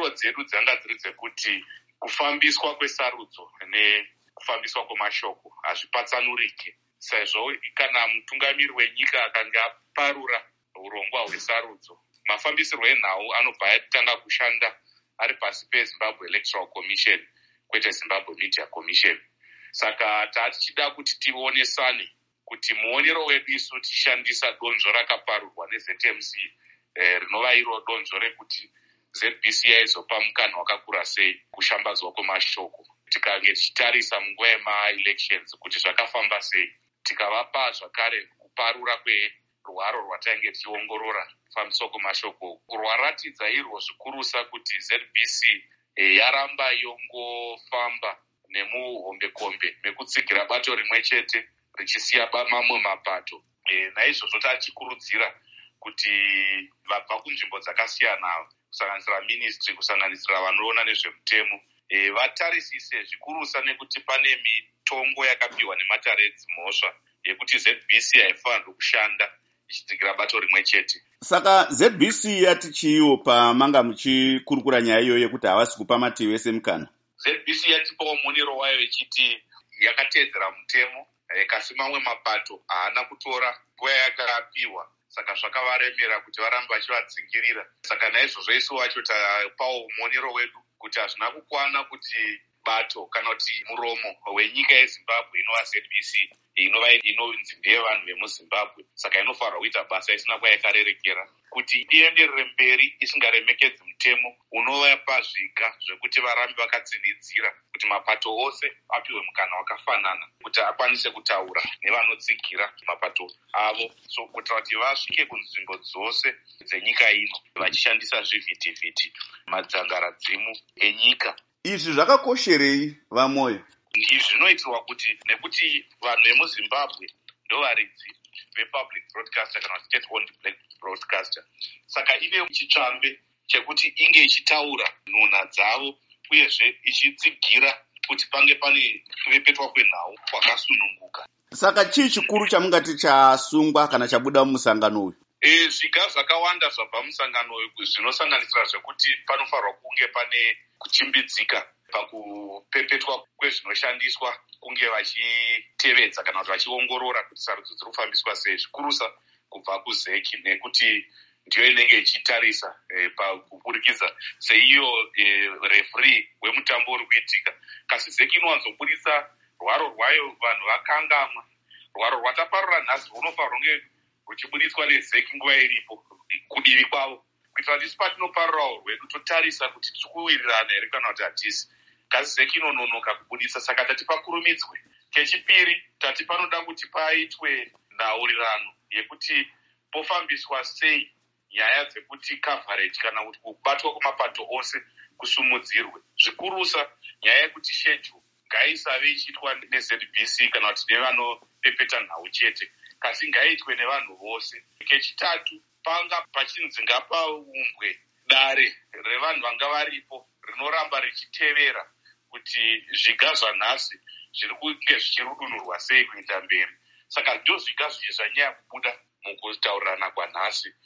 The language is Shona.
nzvimbo dzedu dzanga dziri dzekuti kufambiswa kwesarudzo nekufambiswa kwemashoko hazvipatsanurike, sezvo kana mutungamiri wenyika akanga aparura urongwa hwesarudzo, mafambisirwo enhau anobva atanga kushanda ari pasi peZimbabwe Electoral Commission kwete Zimbabwe Media Commission. Saka tichida kuti tionesane kuti muonero wedu isu tichishandisa donzvo rakaparurwa neZMC rinova iro donzvo rekuti ZBC yaizopa mukana wakakura sei kushambadzwa kwemashoko. Tikange tichitarisa munguva yema-elections kuti zvakafamba sei, tikavapa zvakare kuparura kwerwaro rwatainge tichiongorora kufambiswa kwemashoko, rwaratidza irwo zvikurusa kuti ZBC yaramba yongofamba nemuhombekombe mekutsigira bato rimwe chete richisiya mamwe mapato. Naizvozvo tachikurudzira kuti vabva kunzvimbo dzakasiyana kusanganisira ministry, kusanganisira vanoona nezvemutemo, vatarisise zvikurusa nekuti pane mitongo yakapiwa nematare edzimhosva yekuti ZBC haifanirwi kushanda ichitsigira bato rimwe chete. Saka ZBC yati chiiwo pamanga muchikurukura nyaya iyoyo yekuti havasi kupa mativi ese mukana? ZBC yatipawo muonero wayo ichiti yakateedzera mutemo, kasi mamwe mapato haana kutora nguva yakapiwa, saka zvakavaremera kuti varambe vachivadzingirira. Saka naizvozvo isu wacho tapawo muonero wedu kuti hazvina kukwana kuti bato kana kuti muromo wenyika yeZimbabwe inova ZBC inonzi ndeyevanhu vemuZimbabwe, saka inofanirwa kuita basa isina kwayakarerekera kuti ienderere mberi isingaremekedzi mutemo unovapa zviga zvekuti varambe vakatsinidzira kuti mapato ose apiwe mukana wakafanana kuti akwanise kutaura nevanotsigira mapato avo, so kuitira kuti vasvike kunzvimbo dzose dzenyika ino vachishandisa zvivhitivhiti madzangaradzimu enyika. Izvi zvakakosherei vamoyo? Izvi zvinoitirwa kuti nekuti vanhu vemuZimbabwe ndovaridzi vepublic broadcaster kana state owned broadcaster, saka ine chitsvambe chekuti inge ichitaura nhunha dzavo uyezve ichitsigira kuti pange pane kurepetwa kwenhau kwakasununguka. Saka chii chikuru chamungati chasungwa kana chabuda mumusangano uyu? Zviga zvakawanda zvabva musangano uyu zvinosanganisira zvekuti panofanirwa kunge pane kuchimbidzika pakupepetwa kwezvinoshandiswa, kunge vachitevedza kana kuti vachiongorora kuti sarudzo dziri kufambiswa sei, zvikurusa kubva kuZeki nekuti ndiyo inenge ichitarisa pakuburikidza seiyo referee wemutambo uri kuitika. Kasi Zeki inowanzobudisa rwaro rwayo vanhu vakangamwa. Rwaro rwataparura nhasi runofanirwa kunge ruchibudiswa neZeki nguva iripo kudivi kwavo, kuitira kuti patinoparurawo rwedu totarisa kuti tiri kuwirirana here kana kuti hatisi. Kasi Zeki inononoka kubudisa, saka tati pakurumidzwe. Chechipiri, tati panoda kuti paitwe nhaurirano yekuti pofambiswa sei nyaya dzekuti coverage kana kuti kubatwa kwemapato ose kusumudzirwe. Zvikurusa nyaya yekuti schedule ngaisave ichiitwa neZBC kana kuti nevanopepeta nhau chete, kasi ngaiitwe nevanhu vose. Kechitatu, panga pachinzi ngapaumbwe dare revanhu vanga varipo rinoramba richitevera kuti zviga zvanhasi zviri kunge zvichirudunurwa sei kuita mberi. Saka ndo zviga zvizvi zvanyaya kubuda mukutaurirana kwanhasi.